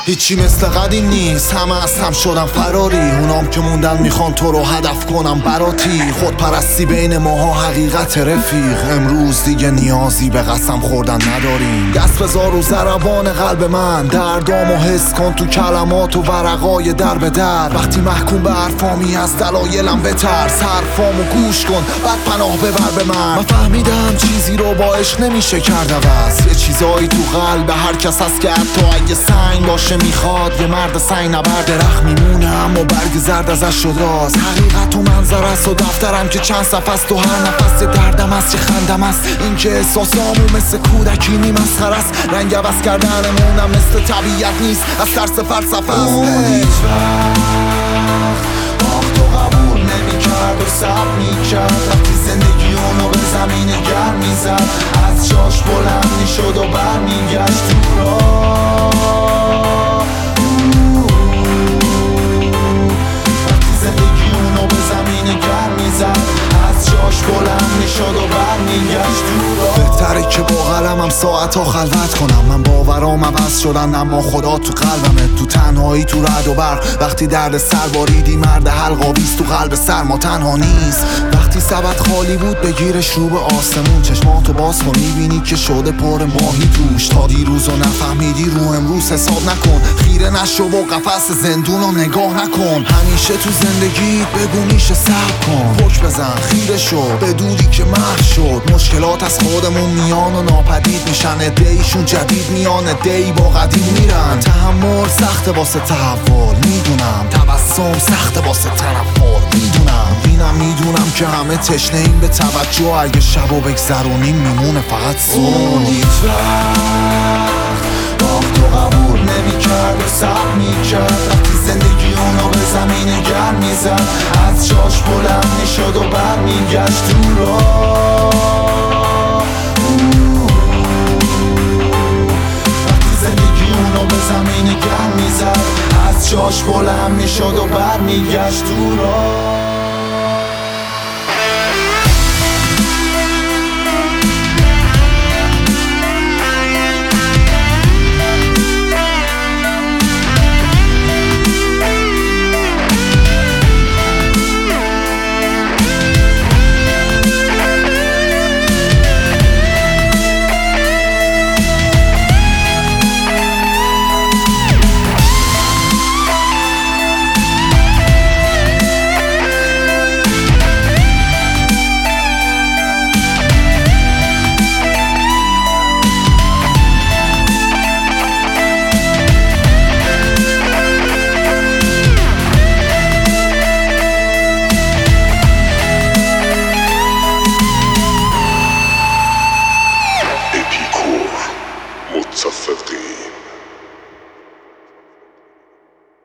هیچی مثل قدیم نیست، همه از هم شدن فراری. اونام که موندن میخوان تو رو هدف کنم براتی. خودپرستی بین ماها حقیقت رفیق. امروز دیگه نیازی به قسم خوردن نداریم. دست بذار رو ضربان قلب من، دردامو حس کن تو کلمات و ورقای در به در. وقتی محکوم به حرفامی از دلایلم بترس، حرفامو گوش کن بعد پناه ببر به من فهمیدم چیزی رو با عشق نمیشه کرد عوض. یه چیزایی تو قلب هر کس هست که حتی اگه سنگ باشه میخواد یه مرد سنگ نبرد. درخت میمونه اما برگ زرد ازش شداست. حقیقت و منظر است و دفترم که چند صفحه است و هر نفس دردم است چه خندم است. این که احساسامو مثل کودکی نی مسخره است. رنگ عوض کردنمونم مثل طبیعت نیست، از ترس فلسفه است. اون هیچ وقت باخت و قبول نمیکرد و صبر میکرد. وقتی زندگی اونو به زمین گرم میزد، از جاش بلند میشد و برمیگشت تو راه. وقتی زندگی اونو به زمین گرم میزد، از جاش بلند میشد و برمیگشت تو راه. بهتره که با قلمم ساعتا خلوت کنم. من باورام عوض شدن اما خدا تو قلبمه. تو تنهایی تو رعد و برق وقتی درد سر باریدی، مرد حلقاویز تو قلب سرما تنها نیست. وقتی سبد خالی بود بگیرش رو به آسمون، چشماتو باز کن میبینی که شده پر ماهی توش. تا دیروز رو نفهمیدی رو امروز حساب نکن. خیره نشو و قفس زندون رو نگاه نکن. همیشه تو زندگیت بگو میشه صبر کن. پک بزن خیره شو بدونی که محو شد. مشکلات از خودمون میان و ناپدید میشن. عده‌ایشون جدید میان، عده‌ای با قدیم میرن. تحمل سخته واسه تحول میدونم، تبسم سخته واسه تنفر میدونم. میدونم که همه تشنه این به توجه. اگه شبو بگذرونیم میمونه فقط سون. هیچ وقت باخت و قبول نمیکرد و صبر میکرد. وقتی زندگی اونو به زمین گرم میزد، از جاش بلند میشد و برمیگشت تو راه. وقتی زندگی اونو به زمین گرم میزد، از جاش بلند میشد و برمیگشت تو راه.